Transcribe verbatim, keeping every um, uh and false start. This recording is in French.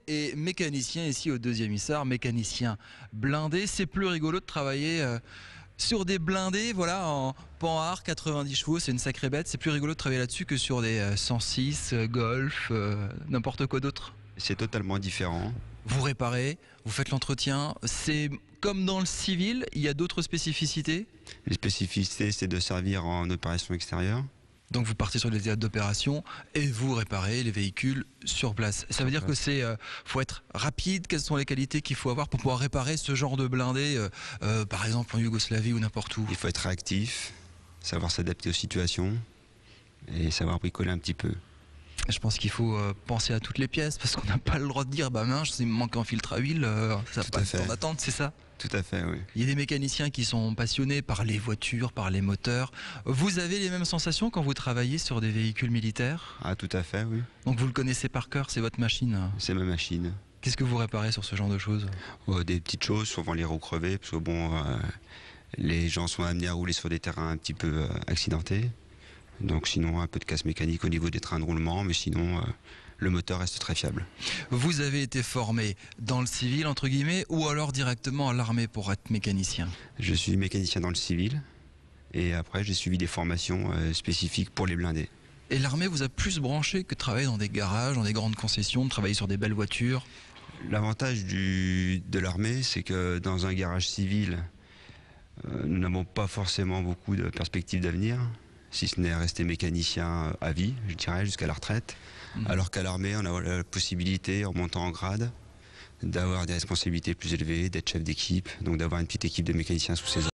et mécanicien ici au deuxième Hussard, mécanicien blindé. C'est plus rigolo de travailler euh, sur des blindés, voilà, en Panhard, quatre-vingt-dix chevaux, c'est une sacrée bête. C'est plus rigolo de travailler là-dessus que sur des euh, cent six, euh, Golf, euh, n'importe quoi d'autre. C'est totalement différent. Vous réparez, vous faites l'entretien. C'est comme dans le civil, il y a d'autres spécificités. Les spécificités, c'est de servir en opération extérieure. Donc vous partez sur les théâtres d'opération et vous réparez les véhicules sur place. Ça veut dire que c'est euh, faut être rapide. Quelles sont les qualités qu'il faut avoir pour pouvoir réparer ce genre de blindé, euh, euh, par exemple en Yougoslavie ou n'importe où? Il faut être réactif, savoir s'adapter aux situations et savoir bricoler un petit peu. Je pense qu'il faut euh, penser à toutes les pièces parce qu'on n'a pas le droit de dire bah mince, il me manque un filtre à huile, euh, ça n'a Tout pas à le fait. temps d'attente, c'est ça? Tout à fait, oui. Il y a des mécaniciens qui sont passionnés par les voitures, par les moteurs. Vous avez les mêmes sensations quand vous travaillez sur des véhicules militaires? Ah, tout à fait, oui. Donc vous le connaissez par cœur, c'est votre machine. C'est ma machine. Qu'est-ce que vous réparez sur ce genre de choses? Oh, des petites choses, souvent les roues crevées, parce que bon, euh, les gens sont amenés à rouler sur des terrains un petit peu euh, accidentés. Donc sinon, un peu de casse mécanique au niveau des trains de roulement, mais sinon, euh, le moteur reste très fiable. Vous avez été formé dans le civil, entre guillemets, ou alors directement à l'armée pour être mécanicien? Je suis mécanicien dans le civil, et après j'ai suivi des formations euh, spécifiques pour les blindés. Et l'armée vous a plus branché que de travailler dans des garages, dans des grandes concessions, de travailler sur des belles voitures? L'avantage du, de l'armée, c'est que dans un garage civil, euh, nous n'avons pas forcément beaucoup de perspectives d'avenir, si ce n'est rester mécanicien à vie, je dirais, jusqu'à la retraite. Mmh. Alors qu'à l'armée, on a la possibilité, en montant en grade, d'avoir des responsabilités plus élevées, d'être chef d'équipe, donc d'avoir une petite équipe de mécaniciens sous ses ordres.